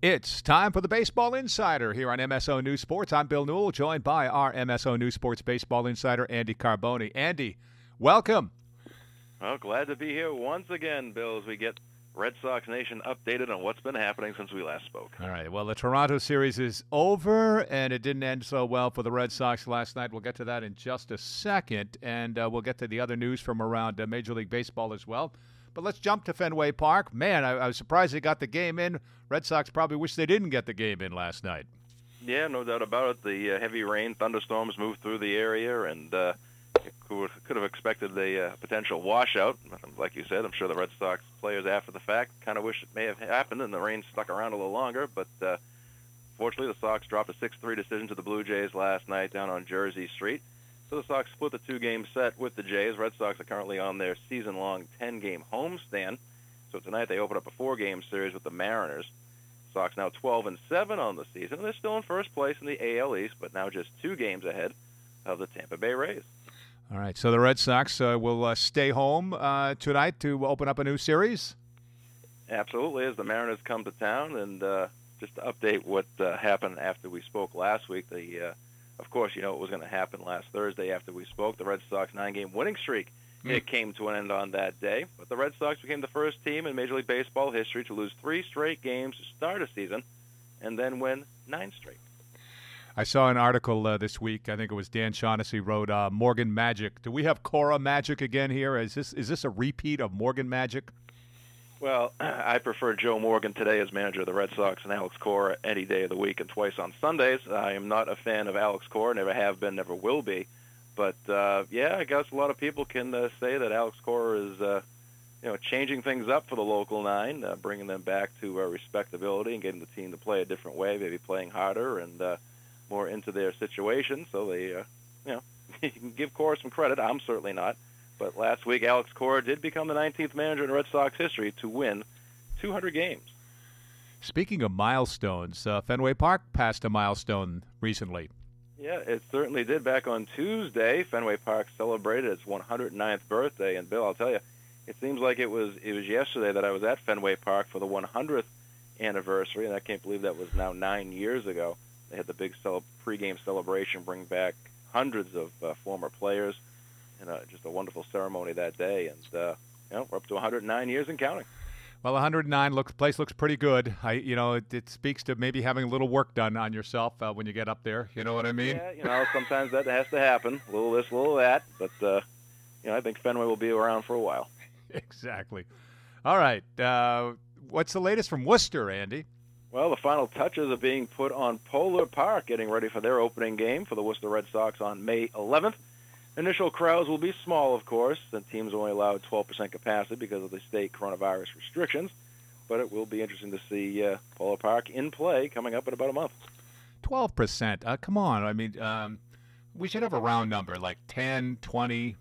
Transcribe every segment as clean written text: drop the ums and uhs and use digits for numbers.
It's time for the Baseball Insider here on MSO News Sports. I'm Bill Newell, joined by our MSO News Sports Baseball Insider, Andy Carboni. Andy, welcome. Well, glad to be here once again, Bill, as we get Red Sox Nation updated on what's been happening since we last spoke. All right, well, the Toronto series is over, and it didn't end so well for the Red Sox last night. We'll get to that in just a second, and we'll get to the other news from around Major League Baseball as well. But let's jump to Fenway Park. Man, I was surprised they got the game in. Red Sox probably wish they didn't get the game in last night. Yeah, no doubt about it. The heavy rain, thunderstorms moved through the area, and could have expected a potential washout. Like you said, I'm sure the Red Sox players after the fact kind of wish it may have happened and the rain stuck around a little longer. But fortunately, the Sox dropped a 6-3 decision to the Blue Jays last night down on Jersey Street. So the Sox split the two-game set with the Jays. Red Sox are currently on their season-long 10-game homestand. So tonight they open up a 4-game series with the Mariners. Sox now 12-7 on the season. They're still in first place in the AL East, but now just 2 games ahead of the Tampa Bay Rays. All right, so the Red Sox will stay home tonight to open up a new series? Absolutely, as the Mariners come to town. And just to update what happened after we spoke last week, of course, you know what was going to happen last Thursday after we spoke. The Red Sox 9-game winning streak, it came to an end on that day. But the Red Sox became the first team in Major League Baseball history to lose 3 straight games to start a season and then win 9 straight. I saw an article this week. I think it was Dan Shaughnessy wrote Morgan Magic. Do we have Cora Magic again here? Is this a repeat of Morgan Magic? Well, I prefer Joe Morgan today as manager of the Red Sox and Alex Cora any day of the week and twice on Sundays. I am not a fan of Alex Cora, never have been, never will be. But, yeah, I guess a lot of people can say that Alex Cora is changing things up for the local 9, bringing them back to respectability and getting the team to play a different way, maybe playing harder and more into their situation. So they, you can give Cora some credit. I'm certainly not. But last week, Alex Cora did become the 19th manager in Red Sox history to win 200 games. Speaking of milestones, Fenway Park passed a milestone recently. Yeah, it certainly did. Back on Tuesday, Fenway Park celebrated its 109th birthday. And, Bill, I'll tell you, it seems like it was yesterday that I was at Fenway Park for the 100th anniversary, and I can't believe that was now 9 years ago. They had the big pregame celebration, bring back hundreds of former players. And just a wonderful ceremony that day, and we're up to 109 years and counting. Well, 109 place looks pretty good. It speaks to maybe having a little work done on yourself when you get up there. You know what I mean? Yeah, sometimes that has to happen. A little this, a little that, but I think Fenway will be around for a while. Exactly. All right. What's the latest from Worcester, Andy? Well, the final touches are being put on Polar Park, getting ready for their opening game for the Worcester Red Sox on May 11th. Initial crowds will be small, of course, and teams are only allowed 12% capacity because of the state coronavirus restrictions. But it will be interesting to see Polar Park in play coming up in about a month. 12%? Come on. I mean, we should have a round number, like 10, 20,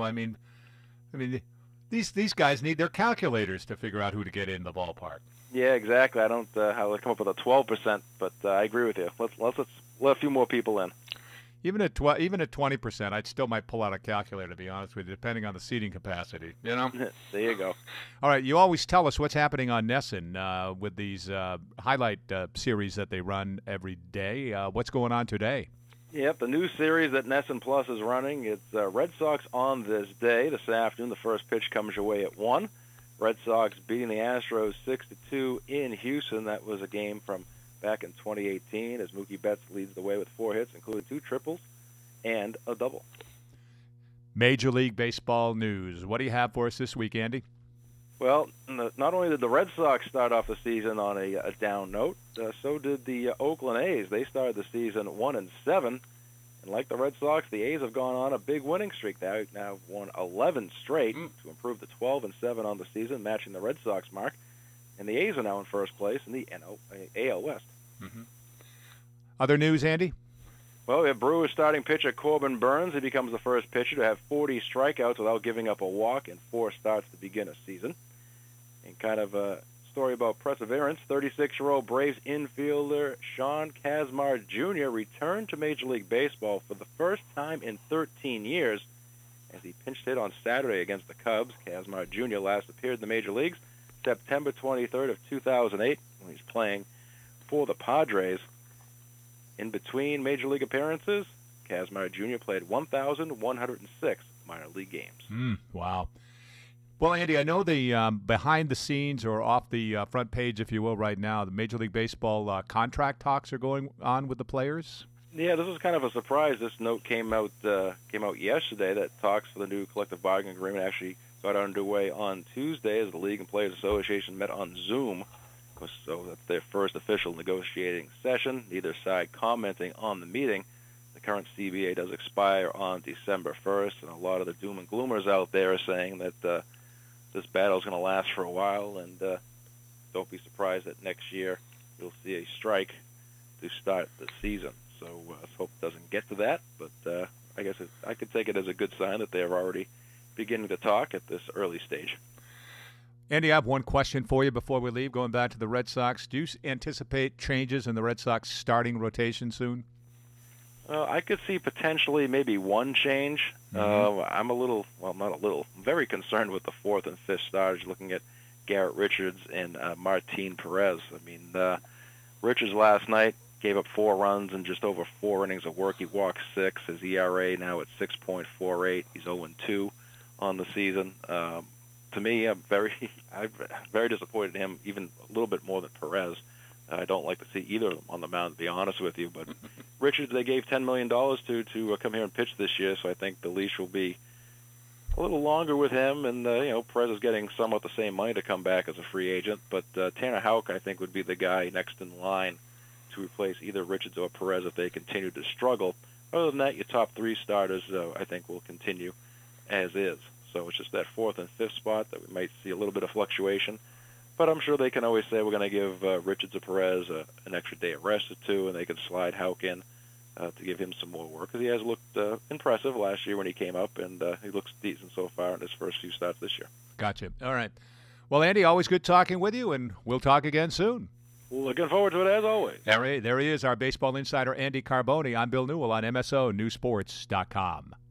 these guys need their calculators to figure out who to get in the ballpark. Yeah, exactly. I don't how they come up with a 12%, but I agree with you. Let's let a few more people in. Even at 20%, I still might pull out a calculator, to be honest with you, depending on the seating capacity. There you go. All right, you always tell us what's happening on NESN with these highlight series that they run every day. What's going on today? Yep, the new series that NESN Plus is running. It's Red Sox on this day. This afternoon, the first pitch comes your way at 1. Red Sox beating the Astros 6-2 in Houston. That was a game from back in 2018 as Mookie Betts leads the way with 4 hits, including 2 triples and a double. Major League Baseball news. What do you have for us this week, Andy? Well, not only did the Red Sox start off the season on a down note, so did the Oakland A's. They started the season 1-7, and like the Red Sox, the A's have gone on a big winning streak. They now won 11 straight to improve to 12-7 on the season, matching the Red Sox mark. And the A's are now in first place in the AL West. Mm-hmm. Other news, Andy? Well, we have Brewers starting pitcher Corbin Burns. He becomes the first pitcher to have 40 strikeouts without giving up a walk in 4 starts to begin a season. And kind of a story about perseverance, 36-year-old Braves infielder Sean Kazmar Jr. returned to Major League Baseball for the first time in 13 years as he pinch hit on Saturday against the Cubs. Kazmar Jr. last appeared in the Major Leagues September 23rd of 2008 when he's playing for the Padres. In between Major League appearances, Kazmaier Jr. played 1,106 minor league games. Wow. Well, Andy, I know the behind the scenes or off the front page, if you will, right now, the Major League Baseball contract talks are going on with the players. Yeah, this is kind of a surprise. This note came out yesterday that talks for the new collective bargaining agreement actually got underway on Tuesday as the League and Players Association met on Zoom. So that's their first official negotiating session, neither side commenting on the meeting. The current CBA does expire on December 1st, and a lot of the doom and gloomers out there are saying that this battle is going to last for a while, and don't be surprised that next year you'll see a strike to start the season. So let's hope it doesn't get to that, but I guess I could take it as a good sign that they're already beginning to talk at this early stage. Andy, I have one question for you before we leave, going back to the Red Sox. Do you anticipate changes in the Red Sox starting rotation soon? I could see potentially maybe one change. I'm very concerned with the fourth and fifth starters, looking at Garrett Richards and Martin Perez. I mean, Richards last night gave up 4 runs in just over 4 innings of work. He walked 6. His ERA now at 6.48. He's 0-2 on the season. To me, I'm very disappointed in him, even a little bit more than Perez. I don't like to see either of them on the mound, to be honest with you. But Richards, they gave $10 million to come here and pitch this year, so I think the leash will be a little longer with him. And Perez is getting somewhat the same money to come back as a free agent. But Tanner Houck, I think, would be the guy next in line to replace either Richards or Perez if they continue to struggle. Other than that, your top 3 starters, I think, will continue as is. So it's just that 4th and 5th spot that we might see a little bit of fluctuation. But I'm sure they can always say we're going to give Richards or Perez an extra day of rest or 2, and they can slide Houck in to give him some more work. Because he has looked impressive last year when he came up, and he looks decent so far in his first few starts this year. Gotcha. All right. Well, Andy, always good talking with you, and we'll talk again soon. Looking forward to it as always. There he is, our baseball insider, Andy Carboni. I'm Bill Newell on MSO Newsports.com.